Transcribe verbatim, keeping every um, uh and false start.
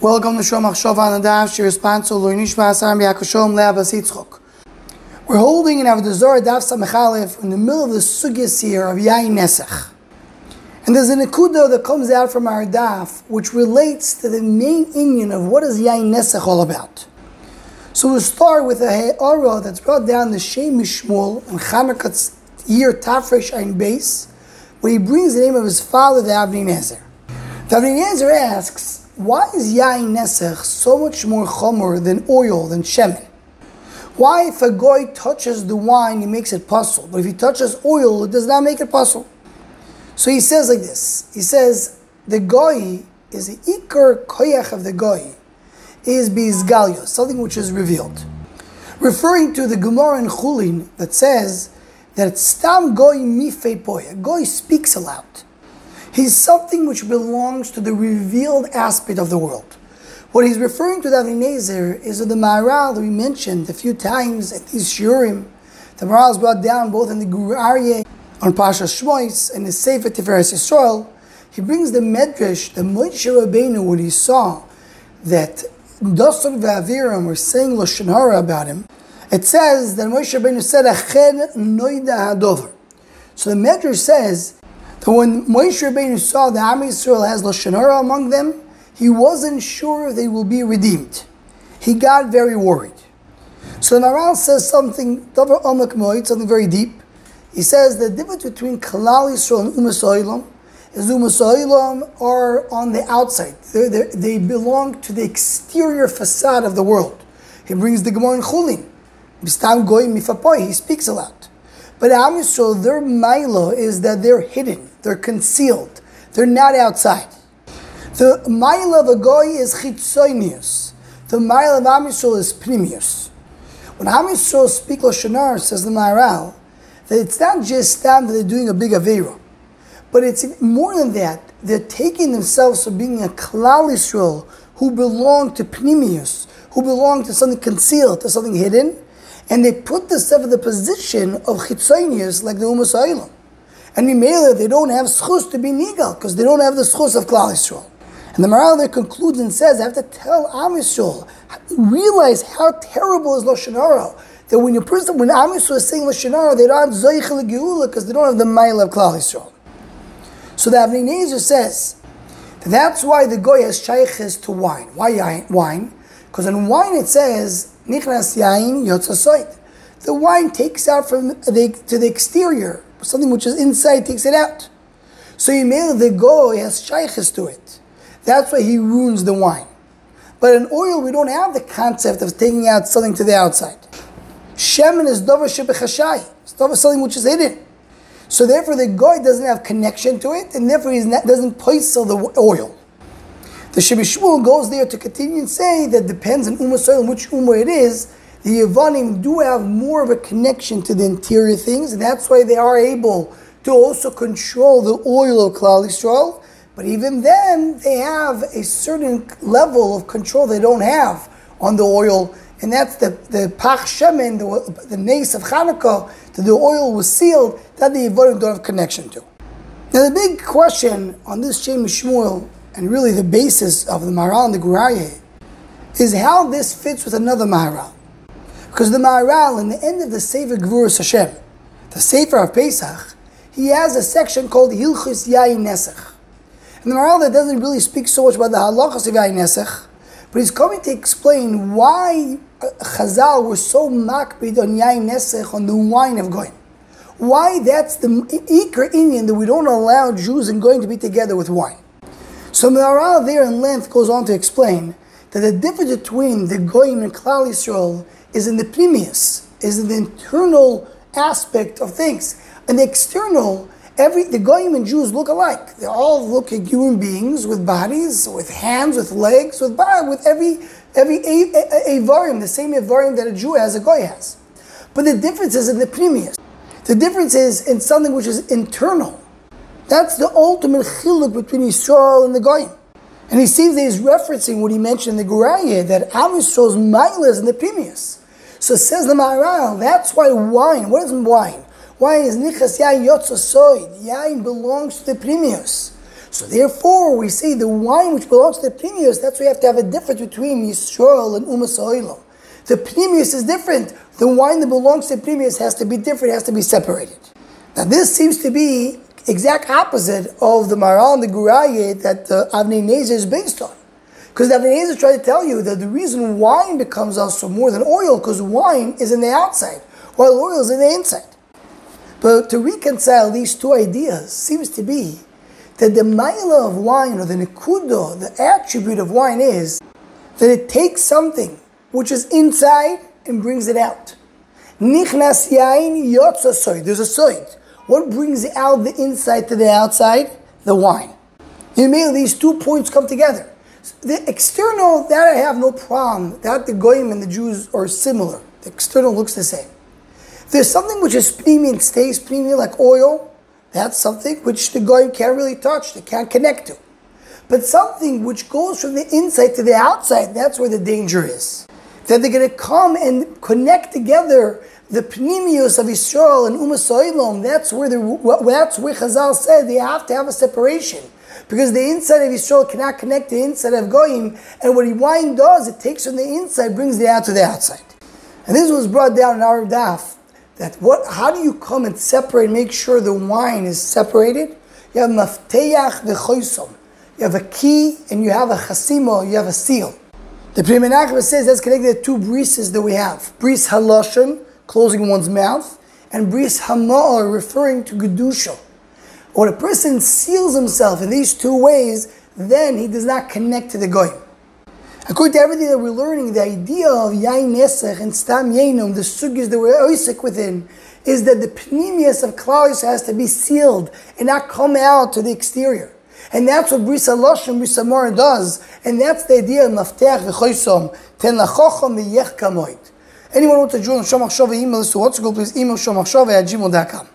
Welcome to Shomach Shov on the Daf. She responds to Loinishma Asar B'Yakashom Le'Abbas Yitzchok. We're holding in Avodah Daf Samechalef in the middle of the Sugyas here of Yain Nesach. And there's a Nekuda that comes out from our Daf which relates to the main inyan of what is Yain Nesach all about. So we'll start with a He'ara that's brought down the Shem Mishmul and Chanukah's year Tafresh Ein Beis, where he brings the name of his father, the Avnei Nezer. The Avnei Nezer asks, why is Yain Nesach so much more chomer than oil, than shemen? Why, if a goy touches the wine, he makes it puzzle, but if he touches oil, it does not make it puzzle? So he says like this. He says, the goy is the ikar koyach of the goy, is bizgalio, something which is revealed. Referring to the Gemara in Chulin that says that stam goy mifei poya, goy speaks aloud. He's something which belongs to the revealed aspect of the world. What he's referring to, the Avnei Nezer, is of the Maharal that we mentioned a few times at these Shurim. The Maharal is brought down both in the Gur Aryeh, on Pasha Shmois, and the Sefer Tiferes Yisrael. He brings the Medrash, the Moshe Rabbeinu, when he saw that Doson ve'Aviram were saying Lashon Hara about him. It says that Moshe Rabbeinu said, Achen noida hadover. So the Medrash says, that when Moshe Rabbeinu saw that Am Yisrael has Lashon Hara among them, he wasn't sure if they will be redeemed. He got very worried. So the Maharal says something, something very deep. He says the difference between Kalal Yisrael and Umas Ha'olam is Umas Ha'olam are on the outside. They're, they're, they belong to the exterior facade of the world. He brings the Gemara in Chulin. Bistam Goy Mifapoy, he speaks a lot. But Am Yisrael, their maila is that they're hidden, they're concealed, they're not outside. The maila of a goy is chitzonius. The maila of Am Yisrael is pnimius. When Am Yisrael speak Lashon Hara, says the Maharal, that it's not just that they're doing a big avera, but it's more than that. They're taking themselves from being a Klal Yisrael who belong to pnimius, who belong to something concealed, to something hidden, and they put themselves in the position of chitzonius, like the Umas Ha'olam. And in Mela, they don't have schus to be nigal, because they don't have the schus of Klal Yisrael. And the Maharal there concludes and says, I have to tell Am Yisrael, realize how terrible is Lashon Hara, that when you person, when Am Yisrael is saying Lashon Hara, they don't have Zoich L'Geula, because they don't have the Mail of Klal Yisrael. So the Avnei Nezer says, that that's why the Goy has shayches to wine. Why wine? Because in wine it says, Nichnas yain yotza soid. The wine takes out from the, to the exterior, something which is inside takes it out. So you made the goy has shayches to it. That's why he ruins the wine. But in oil we don't have the concept of taking out something to the outside. Shemen is davar shebechashai. It's davar something which is hidden. So therefore the goy doesn't have connection to it, and therefore he doesn't poisel the oil. The Sheba Shmuel goes there to continue and say that depends on Umas Ha'olam, which Umah it is. The Yevanim do have more of a connection to the interior things, and that's why they are able to also control the oil of Klal Yisrael. But even then, they have a certain level of control they don't have on the oil, and that's the, the Pach Shemen, the, the nace of Chanukah, that the oil was sealed, that the Yevanim don't have connection to. Now the big question on this Shem Shmuel, and really the basis of the Maharal and the Gur Aryeh, is how this fits with another Maharal. Because the Maharal, in the end of the Sefer Gvuras Hashem, the Sefer of Pesach, he has a section called Hilchus Yain Nesach. And the Maharal that doesn't really speak so much about the halachas of Yain Nesach, but he's coming to explain why Chazal were so makbid on Yain Nesach, on the wine of Goyim. Why that's the Iker Inyan that we don't allow Jews and Goyim to be together with wine. So the Maharal there in length goes on to explain that the difference between the Goyim and Klal Yisrael is in the pnimius, is in the internal aspect of things. And the external, every the Goyim and Jews look alike. They all look like human beings with bodies, with hands, with legs, with with every every avarim, the same avarim that a Jew has, a Goy has. But the difference is in the pnimius. The difference is in something which is internal. That's the ultimate chiluk between Yisrael and the Goyim. And he seems that he's referencing what he mentioned in the Gur Aryeh, that Am Yisrael's ma'ila is in the pnimius. So says the Maharal, that's why wine, what is wine? Wine is nichas yain yotza soid. Yain belongs to the pnimius. So therefore, we say the wine which belongs to the Pnimius, that's why you have to have a difference between Yisrael and Umas Ha'olam. The Pnimius is different. The wine that belongs to the Pnimius has to be different, has to be separated. Now this seems to be exact opposite of the Maral and the Gurayet that uh, Avnei Nezer is based on. Because Avnei Nezer is trying to tell you that the reason wine becomes also more than oil, because wine is in the outside, while oil is in the inside. But to reconcile these two ideas seems to be that the maila of wine, or the nekudo, the attribute of wine is that it takes something which is inside and brings it out. Nichnas yain yotza soid. There's a soid. What brings out the inside to the outside? The wine. In the middle, these two points come together. The external, that I have no problem. That the goyim and the Jews are similar. The external looks the same. There's something which is pnimi and stays pnimi, like oil. That's something which the goyim can't really touch. They can't connect to. But something which goes from the inside to the outside, that's where the danger is. That they're going to come and connect together the pnimius of Yisrael and Umas Ha'olam. That's where the that's where Chazal said they have to have a separation, because the inside of Yisrael cannot connect to the inside of Goyim, and what wine does, it takes from the inside, brings it out to the outside. And this was brought down in our daf, that what how do you come and separate, make sure the wine is separated? You have mafteach v'choisom. You have a key and you have a chasimo, you have a seal. The Pri Menachem says that's connected to two brises that we have. Bris halashon, closing one's mouth, and bris hama'or, referring to gedusha. When a person seals himself in these two ways, then he does not connect to the goyim. According to everything that we're learning, the idea of yain nesach and stam yainum, the sugis that we're oisik within, is that the pnimius of Klal Yisrael has to be sealed and not come out to the exterior. And that's what Bris HaLashon, Bris HaMorah does. And that's the idea of Mafteach V'choisom, Ten Lachochom V'yech Kamoid. Anyone who wants to join Shomach Shova email us to what's go, please email shomachshova at gmail dot com.